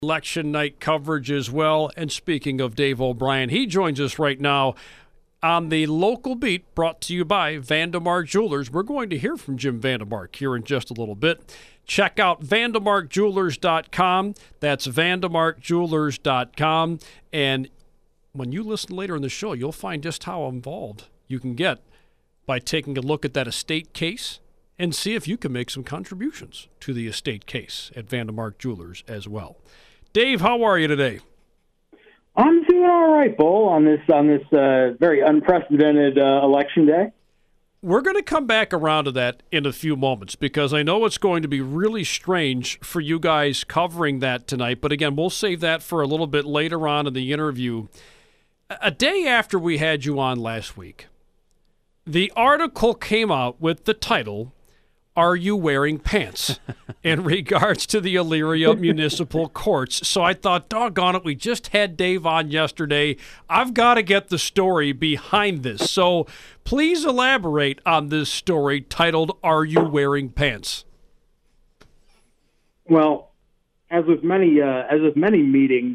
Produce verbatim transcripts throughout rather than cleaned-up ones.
Election night coverage as well. And speaking of Dave O'Brien, he joins us right now on the local beat brought to you by Vandemark Jewelers. We're going to hear from Jim Vandemark here in just a little bit. Check out vandemark jewelers dot com. That's vandemark jewelers dot com. And when you listen later in the show, you'll find just how involved you can get by taking a look at that estate case and see if you can make some contributions to the estate case at Vandemark Jewelers as well. Dave, how are you today? I'm doing all right, Bull, on this on this uh, very unprecedented uh, election day. We're going to come back around to that in a few moments because I know it's going to be really strange for you guys covering that tonight. But again, we'll save that for a little bit later on in the interview. A day after we had you on last week, the article came out with the title, "Are You Wearing Pants?" in regards to the Elyria Municipal Courts. So I thought, doggone it, we just had Dave on yesterday. I've got to get the story behind this. So please elaborate on this story titled, "Are You Wearing Pants?" Well, as with many uh, as with many meetings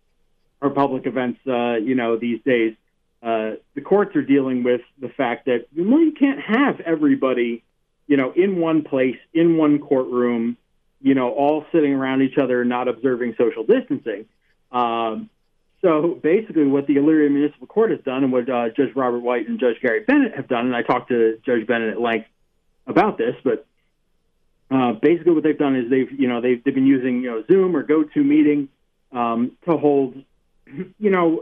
or public events, uh, you know, these days, uh, the courts are dealing with the fact that, well, you can't have everybody, you know, in one place, in one courtroom, you know, all sitting around each other, not observing social distancing. Um, so basically what the Elyria Municipal Court has done and what uh, Judge Robert White and Judge Gary Bennett have done, and I talked to Judge Bennett at length about this, but uh, basically what they've done is they've, you know, they've, they've been using, you know, Zoom or GoToMeeting um, to hold, you know,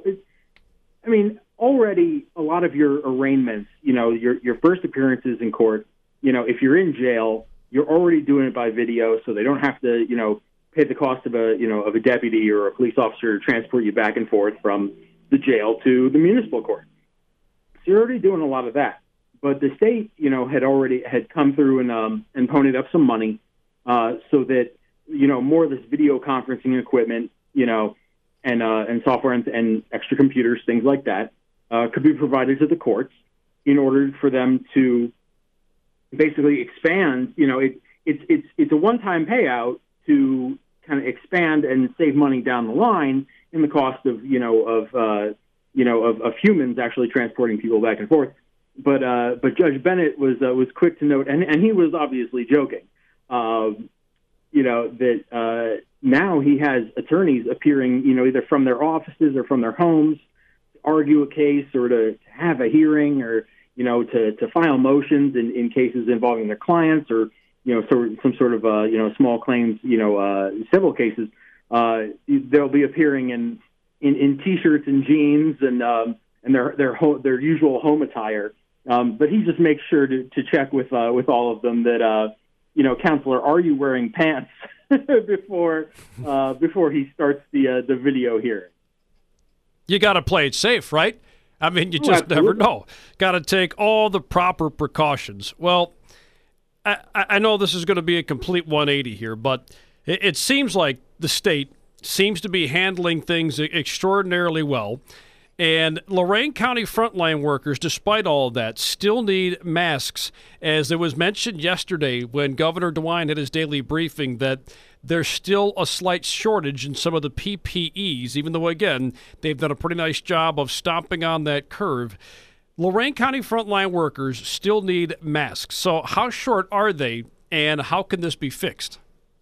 I mean, already a lot of your arraignments, you know, your your first appearances in court, you know, if you're in jail, you're already doing it by video, so they don't have to, you know, pay the cost of a, you know, of a deputy or a police officer to transport you back and forth from the jail to the municipal court. So you're already doing a lot of that. But the state, you know, had already had come through and um, and ponied up some money uh, so that, you know, more of this video conferencing equipment, you know, and uh, and software and, and extra computers, things like that, uh, could be provided to the courts in order for them to basically expand. You know, it, it's it's it's a one-time payout to kind of expand and save money down the line in the cost of, you know, of uh, you know of, of humans actually transporting people back and forth. But uh, but Judge Bennett was uh, was quick to note, and, and he was obviously joking, uh, you know, that uh, now he has attorneys appearing, you know, either from their offices or from their homes to argue a case or to, to have a hearing or, you know, to, to file motions in, in cases involving their clients or, you know, sort of, some sort of, uh, you know, small claims, you know, uh, civil cases. Uh, they'll be appearing in, in, in T-shirts and jeans and um, and their their ho- their usual home attire. Um, but he just makes sure to, to check with uh, with all of them that, uh, you know, counselor, are you wearing pants before uh, before he starts the uh, the video hearing? You got to play it safe, right? I mean, you Oh, just absolutely. never know. Got to take all the proper precautions. Well, I, I know this is going to be a complete one eighty here, but it, it seems like the state seems to be handling things extraordinarily well. And Lorain County frontline workers, despite all of that, still need masks. As it was mentioned yesterday when Governor DeWine had his daily briefing that there's still a slight shortage in some of the P P Es, even though, again, they've done a pretty nice job of stomping on that curve. Lorain County frontline workers still need masks. So how short are they, and how can this be fixed?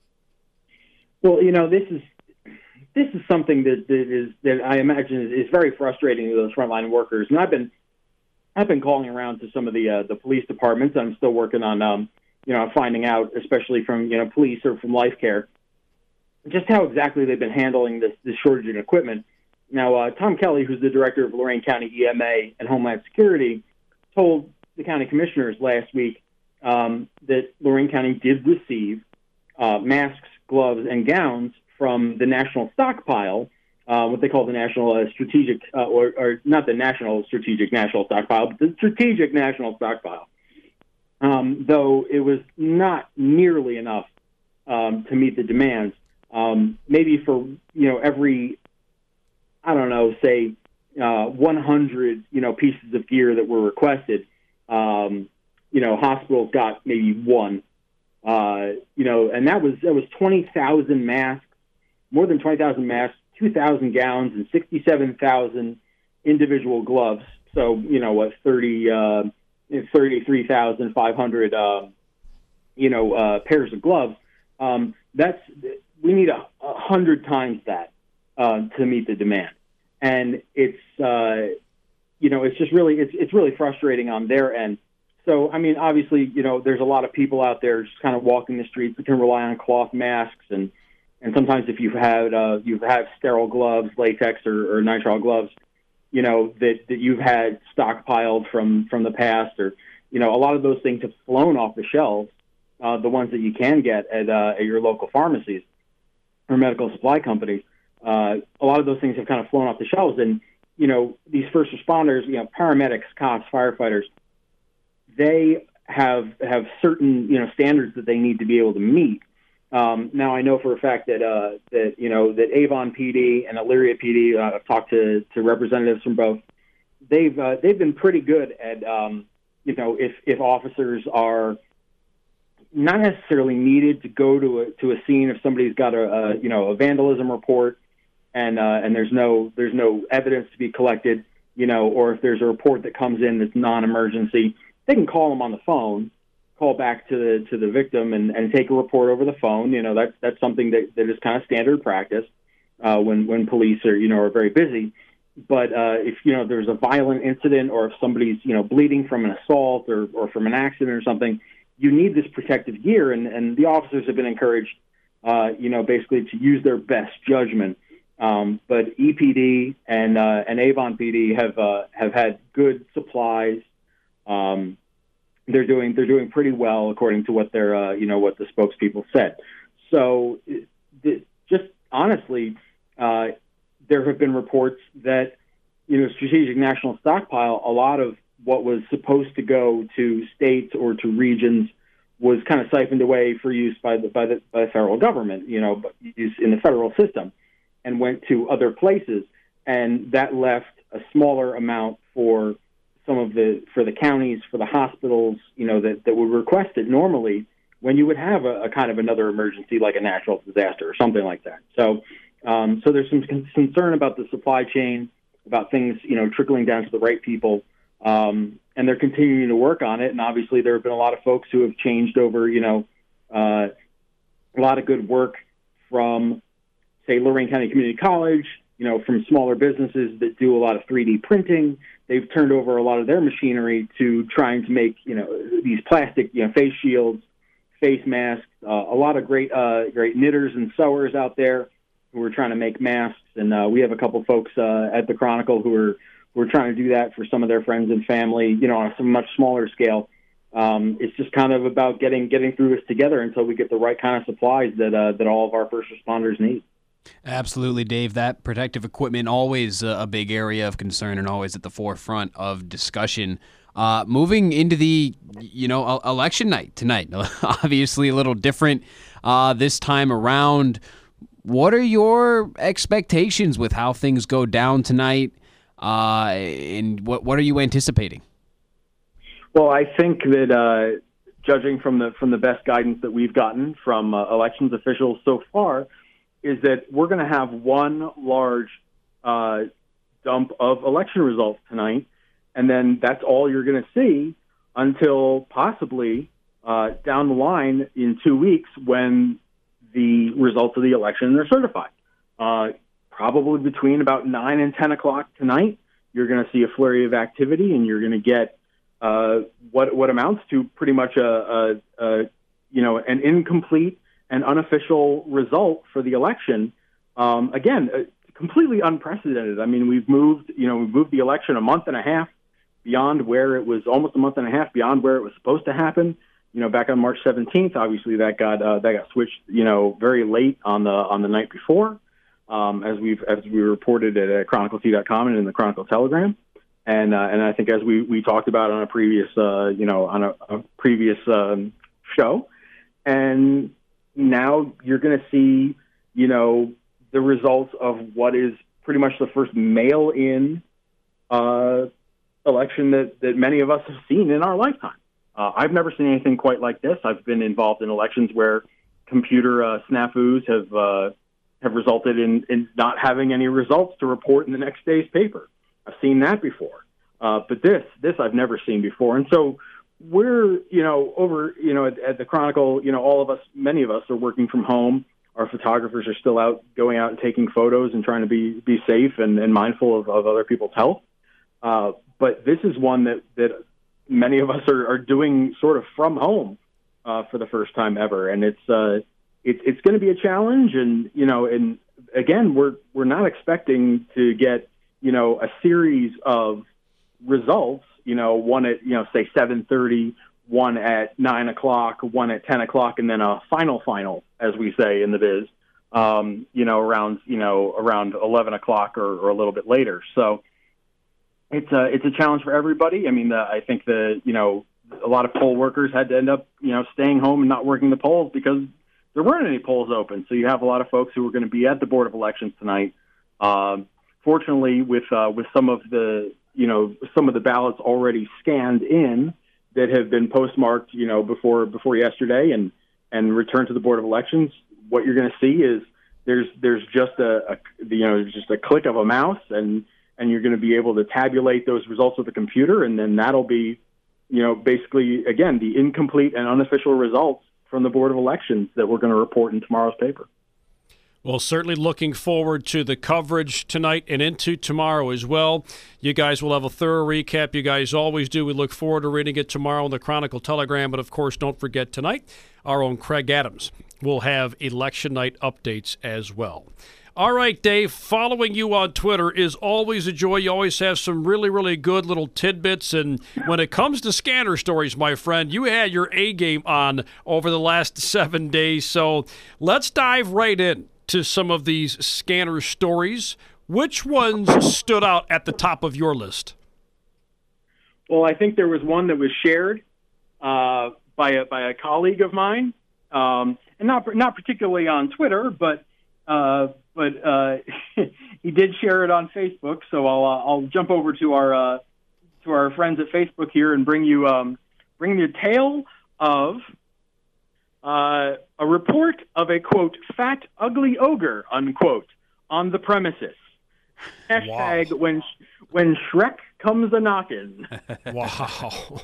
Well, you know, this is this is something that, that is that I imagine is, is very frustrating to those frontline workers. And I've been I've been calling around to some of the uh, the police departments. I'm still working on um, you know, finding out, especially from, you know, police or from Life Care, just how exactly they've been handling this this shortage in equipment. Now, uh, Tom Kelly, who's the director of Lorain County E M A and Homeland Security, told the county commissioners last week um, that Lorain County did receive uh, masks, gloves, and gowns from the national stockpile, uh, what they call the national uh, strategic, uh, or, or not the national strategic national stockpile, but the strategic national stockpile. Um, though it was not nearly enough um, to meet the demands. Um, maybe for, you know, every, I don't know, say uh, one hundred, you know, pieces of gear that were requested, um, you know, hospitals got maybe one, uh, you know, and that was that was twenty thousand masks, more than twenty thousand masks, two thousand gowns, and sixty-seven thousand individual gloves. So, you know, what, thirty, uh, thirty-three thousand five hundred, uh, you know, uh, pairs of gloves. Um, that's, we need a, a hundred times that uh, to meet the demand. And it's, uh, you know, it's just really, it's, it's really frustrating on their end. So, I mean, obviously, you know, there's a lot of people out there just kind of walking the streets that can rely on cloth masks. And, and sometimes if you've had, uh, you've had sterile gloves, latex or, or nitrile gloves, you know, that, that you've had stockpiled from, from the past, or, you know, a lot of those things have flown off the shelves, uh, the ones that you can get at, uh, at your local pharmacies or medical supply companies. Uh, a lot of those things have kind of flown off the shelves. And, you know, these first responders, you know, paramedics, cops, firefighters, they have have certain, you know, standards that they need to be able to meet. Um, now, I know for a fact that, uh, that you know, that Avon P D and Elyria P D, uh, I've talked to, to representatives from both, they've uh, they've been pretty good at, um, you know, if, if officers are not necessarily needed to go to a, to a scene if somebody's got a, a you know, a vandalism report and uh, and there's no there's no evidence to be collected, you know, or if there's a report that comes in that's non-emergency, they can call them on the phone, call back to the to the victim, and, and take a report over the phone. You know, that's that's something that, that is kind of standard practice uh, when when police are you know are very busy. But uh, if you know there's a violent incident, or if somebody's you know bleeding from an assault or, or from an accident or something, you need this protective gear, and, and the officers have been encouraged, uh, you know, basically to use their best judgment. Um, but E P D and uh, and Avon P D have uh, have had good supplies. Um, they're doing they're doing pretty well according to what their uh, you know what the spokespeople said. So it, just honestly, uh, there have been reports that you know Strategic National Stockpile, a lot of what was supposed to go to states or to regions was kind of siphoned away for use by the by the, by the federal government, you know, use in the federal system, and went to other places, and that left a smaller amount for some of the, for the counties, for the hospitals, you know, that, that would request it normally when you would have a, a kind of another emergency like a natural disaster or something like that. So, um, so there's some concern about the supply chain, about things, you know, trickling down to the right people, um, and they're continuing to work on it. And obviously there have been a lot of folks who have changed over, you know, uh, a lot of good work from, say, Lorraine County Community College, you know, from smaller businesses that do a lot of three D printing. They've turned over a lot of their machinery to trying to make, you know, these plastic, you know, face shields, face masks. Uh, a lot of great, uh, great knitters and sewers out there who are trying to make masks. And uh, we have a couple folks uh, at the Chronicle who are who are trying to do that for some of their friends and family, you know, on a much smaller scale. Um, it's just kind of about getting getting through this together until we get the right kind of supplies that uh, that all of our first responders need. Absolutely, Dave. That protective equipment, always a big area of concern and always at the forefront of discussion. Uh, moving into the, you know, election night tonight, obviously a little different uh, this time around. What are your expectations with how things go down tonight, uh, and what what are you anticipating? Well, I think that uh, judging from the from the best guidance that we've gotten from uh, elections officials so far, is that we're going to have one large uh, dump of election results tonight, and then that's all you're going to see until possibly uh, down the line in two weeks when the results of the election are certified. Uh, probably between about nine and ten o'clock tonight, you're going to see a flurry of activity, and you're going to get uh, what what amounts to pretty much a, a, a you know an incomplete an unofficial result for the election. Um, again, uh, completely unprecedented. I mean, we've moved, you know, we've moved the election a month and a half beyond where it was, almost a month and a half beyond where it was supposed to happen. You know, back on March seventeenth, obviously that got uh, that got switched, you know, very late on the on the night before, um, as we've as we reported at uh, Chronicle T dot com and in the Chronicle Telegram, and uh, and I think as we, we talked about on a previous, uh, you know, on a, a previous um, show, and now you're going to see, you know, the results of what is pretty much the first mail-in uh, election that, that many of us have seen in our lifetime. Uh, I've never seen anything quite like this. I've been involved in elections where computer uh, snafus have uh, have resulted in, in not having any results to report in the next day's paper. I've seen that before. Uh, but this, this I've never seen before. And so we're, you know, over, you know, at, at the Chronicle, you know, all of us, many of us are working from home. Our photographers are still out, going out and taking photos and trying to be, be safe and, and mindful of, of other people's health. Uh, but this is one that, that many of us are, are doing sort of from home uh, for the first time ever. And it's, uh, it, it's going to be a challenge. And, you know, and again, we're, we're not expecting to get, you know, a series of results, you know, one at, you know, say seven thirty, one at nine o'clock, one at ten o'clock, and then a final final, as we say in the biz, um, you know, around, you know, around eleven o'clock or, or a little bit later. So it's a, it's a challenge for everybody. I mean, the, I think the, you know, a lot of poll workers had to end up, you know, staying home and not working the polls because there weren't any polls open. So you have a lot of folks who are going to be at the Board of Elections tonight. Um, fortunately, with, uh, with some of the, you know, some of the ballots already scanned in that have been postmarked, you know, before before yesterday and, and returned to the Board of Elections, what you're going to see is there's there's just a, a you know just a click of a mouse and and you're going to be able to tabulate those results with the computer, and then that'll be, you know, basically again the incomplete and unofficial results from the Board of Elections that we're going to report in tomorrow's paper. Well, certainly looking forward to the coverage tonight and into tomorrow as well. You guys will have a thorough recap. You guys always do. We look forward to reading it tomorrow in the Chronicle Telegram. But, of course, don't forget tonight, our own Craig Adams will have election night updates as well. All right, Dave, following you on Twitter is always a joy. You always have some really, really good little tidbits. And when it comes to scanner stories, my friend, you had your A game on over the last seven days. So let's dive right in to some of these scanner stories. Which ones stood out at the top of your list? Well, I think there was one that was shared uh, by a by a colleague of mine, um, and not not particularly on Twitter, but uh, but uh, he did share it on Facebook. So I'll uh, I'll jump over to our uh, to our friends at Facebook here and bring you um, bring the tale of Uh, a report of a, quote, fat, ugly ogre, unquote, on the premises. Hashtag wow. when when Shrek comes a-knockin'. Wow.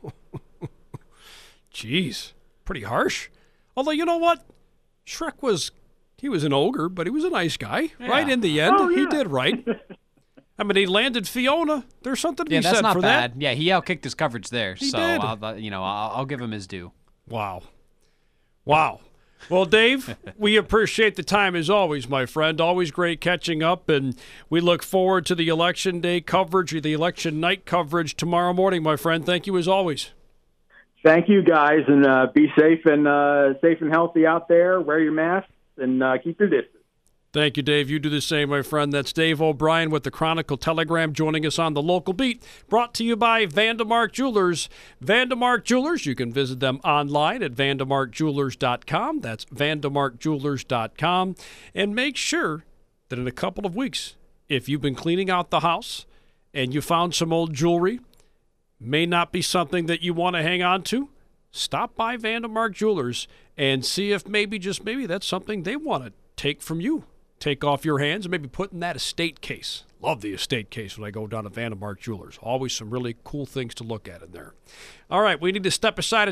Jeez. Pretty harsh. Although, you know what? Shrek was, he was an ogre, but he was a nice guy. Yeah. Right in the end, oh, yeah. He did right. I mean, he landed Fiona. There's something to yeah, be said said not for bad. that. Yeah, he outkicked his coverage there. He so, did. I'll, you know, I'll, I'll give him his due. Wow. Wow. Well, Dave, we appreciate the time as always, my friend. Always great catching up, and we look forward to the election day coverage or the election night coverage tomorrow morning, my friend. Thank you as always. Thank you, guys, and uh, be safe and uh, safe and healthy out there. Wear your masks and uh, keep your distance. Thank you, Dave. You do the same, my friend. That's Dave O'Brien with the Chronicle Telegram joining us on the local beat. Brought to you by Vandemark Jewelers. Vandemark Jewelers, you can visit them online at vandemark jewelers dot com. That's vandemark jewelers dot com. And make sure that in a couple of weeks, if you've been cleaning out the house and you found some old jewelry, may not be something that you want to hang on to, stop by Vandemark Jewelers and see if maybe, just maybe, that's something they want to take from you. Take off your hands and maybe put in that estate case. Love the estate case when I go down to Vandemark Jewelers. Always some really cool things to look at in there. All right, we need to step aside.